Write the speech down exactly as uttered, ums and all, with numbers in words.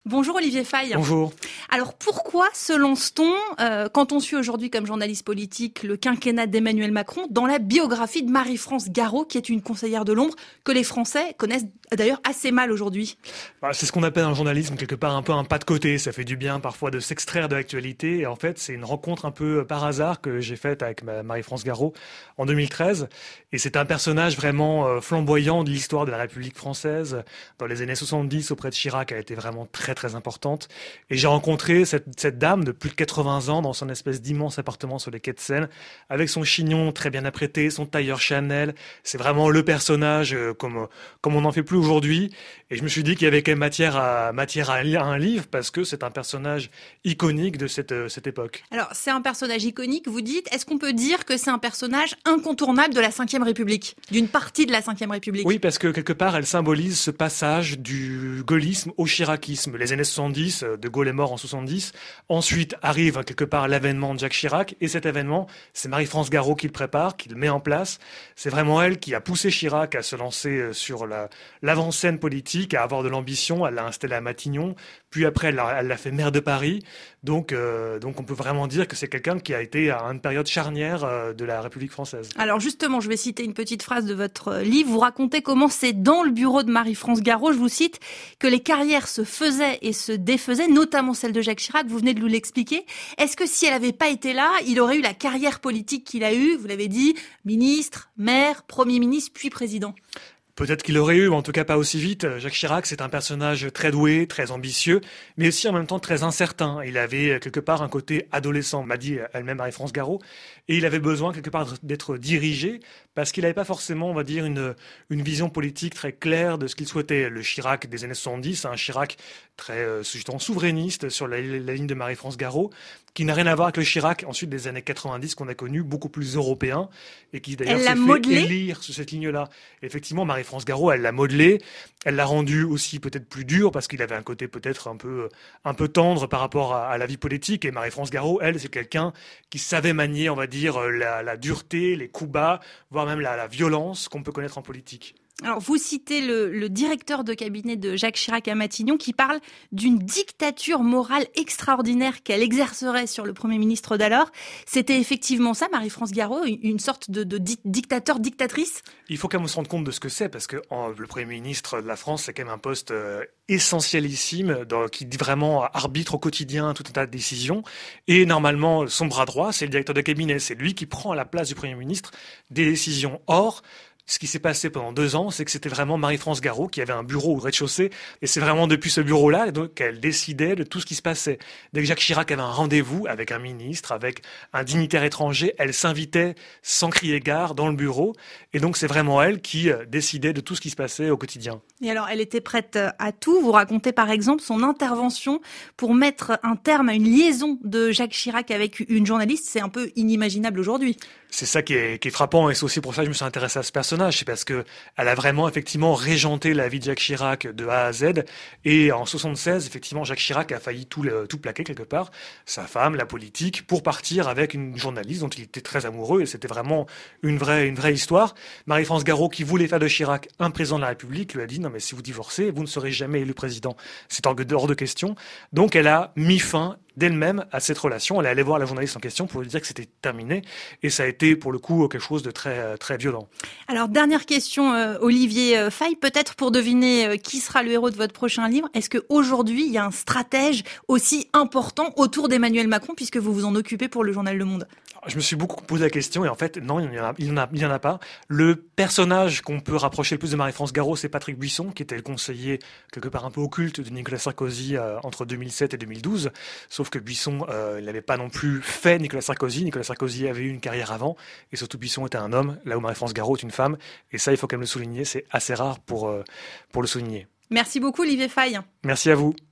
Bonjour Olivier Faye. Bonjour. Alors pourquoi se lance-t-on, euh, quand on suit aujourd'hui comme journaliste politique le quinquennat d'Emmanuel Macron, dans la biographie de Marie-France Garot, qui est une conseillère de l'ombre que les Français connaissent d'ailleurs assez mal aujourd'hui? Bah, c'est ce qu'on appelle en journalisme quelque part un peu un pas de côté. Ça fait du bien parfois de s'extraire de l'actualité. Et en fait, c'est une rencontre un peu par hasard que j'ai faite avec ma Marie-France Garot en deux mille treize. Et c'est un personnage vraiment flamboyant de l'histoire de la République française. Dans les années soixante-dix, auprès de Chirac, elle a été vraiment très très importante. Et j'ai rencontré cette, cette dame de plus de quatre-vingts ans dans son espèce d'immense appartement sur les quais de Seine, avec son chignon très bien apprêté, son tailleur Chanel. C'est vraiment le personnage euh, comme, comme on n'en fait plus aujourd'hui. Et je me suis dit qu'il y avait quand même matière à, matière à un livre, parce que c'est un personnage iconique de cette, euh, cette époque. Alors, c'est un personnage iconique, vous dites. Est-ce qu'on peut dire que c'est un personnage incontournable de la cinquième République, d'une partie de la cinquième République? Oui, parce que quelque part, elle symbolise ce passage du gaullisme au chiracisme. Les années soixante-dix, De Gaulle est mort en soixante-dix. Ensuite arrive quelque part l'avènement de Jacques Chirac. Et cet événement, c'est Marie-France Garot qui le prépare, qui le met en place. C'est vraiment elle qui a poussé Chirac à se lancer sur la, l'avant-scène politique, à avoir de l'ambition. Elle l'a installé à Matignon. Puis après, elle l'a, elle l'a fait maire de Paris. Donc, euh, donc on peut vraiment dire que c'est quelqu'un qui a été à une période charnière euh, de la République française. Alors justement, je vais citer une petite phrase de votre livre. Vous racontez comment c'est dans le bureau de Marie-France Garot, je vous cite, que les carrières se faisaient et se défaisaient, notamment celle de Jacques Chirac. Vous venez de nous l'expliquer. Est-ce que si elle n'avait pas été là, il aurait eu la carrière politique qu'il a eue? Vous l'avez dit, ministre, maire, Premier ministre, puis président. Peut-être qu'il aurait eu, mais en tout cas pas aussi vite. Jacques Chirac, c'est un personnage très doué, très ambitieux, mais aussi en même temps très incertain. Il avait quelque part un côté adolescent, m'a dit elle-même Marie-France Garot, et il avait besoin quelque part d'être dirigé, parce qu'il n'avait pas forcément, on va dire, une, une vision politique très claire de ce qu'il souhaitait. Le Chirac des années soixante-dix, un Chirac très euh, justement souverainiste sur la, la ligne de Marie-France Garot, qui n'a rien à voir avec le Chirac ensuite des années quatre-vingt-dix qu'on a connu, beaucoup plus européen, et qui d'ailleurs s'est fait élire sur cette ligne-là. Effectivement, Marie-France Garot, elle l'a modelé, elle l'a rendu aussi peut-être plus dur, parce qu'il avait un côté peut-être un peu, un peu tendre par rapport à, à la vie politique. Et Marie-France Garot, elle, c'est quelqu'un qui savait manier, on va dire, la, la dureté, les coups bas, voire même la, la violence qu'on peut connaître en politique. Alors, vous citez le, le directeur de cabinet de Jacques Chirac à Matignon qui parle d'une dictature morale extraordinaire qu'elle exercerait sur le Premier ministre d'alors. C'était effectivement ça, Marie-France Garot, une sorte de, de di- dictateur, dictatrice? Il faut quand même se rendre compte de ce que c'est, parce que en, le Premier ministre de la France, c'est quand même un poste euh, essentielissime, dans, qui vraiment arbitre au quotidien tout un tas de décisions. Et normalement, son bras droit, c'est le directeur de cabinet. C'est lui qui prend à la place du Premier ministre des décisions. Or, ce qui s'est passé pendant deux ans, c'est que c'était vraiment Marie-France Garot qui avait un bureau au rez-de-chaussée. Et c'est vraiment depuis ce bureau-là qu'elle décidait de tout ce qui se passait. Dès que Jacques Chirac avait un rendez-vous avec un ministre, avec un dignitaire étranger, elle s'invitait sans crier gare dans le bureau. Et donc c'est vraiment elle qui décidait de tout ce qui se passait au quotidien. Et alors, elle était prête à tout. Vous racontez par exemple son intervention pour mettre un terme à une liaison de Jacques Chirac avec une journaliste. C'est un peu inimaginable aujourd'hui. C'est ça qui est, qui est frappant, et c'est aussi pour ça que je me suis intéressé à ce personnage. C'est parce que elle a vraiment effectivement régenté la vie de Jacques Chirac de A à Z. Et en soixante-seize, effectivement, Jacques Chirac a failli tout, le, tout plaquer quelque part, sa femme, la politique, pour partir avec une journaliste dont il était très amoureux. Et c'était vraiment une vraie, une vraie histoire. Marie-France Garot, qui voulait faire de Chirac un président de la République, lui a dit non mais si vous divorcez, vous ne serez jamais élu président. C'est hors de question. Donc elle a mis fin d'elle-même à cette relation. Elle est allée voir la journaliste en question pour lui dire que c'était terminé. Et ça a été, pour le coup, quelque chose de très, très violent. Alors, dernière question, euh, Olivier Faye, peut-être pour deviner euh, qui sera le héros de votre prochain livre. Est-ce qu'aujourd'hui, il y a un stratège aussi important autour d'Emmanuel Macron, puisque vous vous en occupez pour le journal Le Monde? Je me suis beaucoup posé la question, et en fait, non, il n'y en a, il y en a, il y en a pas. Le personnage qu'on peut rapprocher le plus de Marie-France Garot, c'est Patrick Buisson, qui était le conseiller, quelque part un peu occulte, de Nicolas Sarkozy euh, entre deux mille sept et deux mille douze. Sauf que Buisson, euh, il n'avait pas non plus fait Nicolas Sarkozy. Nicolas Sarkozy avait eu une carrière avant, et surtout Buisson était un homme, là où Marie-France Garot est une femme. Et ça, il faut quand même le souligner, c'est assez rare pour, euh, pour le souligner. Merci beaucoup, Olivier Faye. Merci à vous.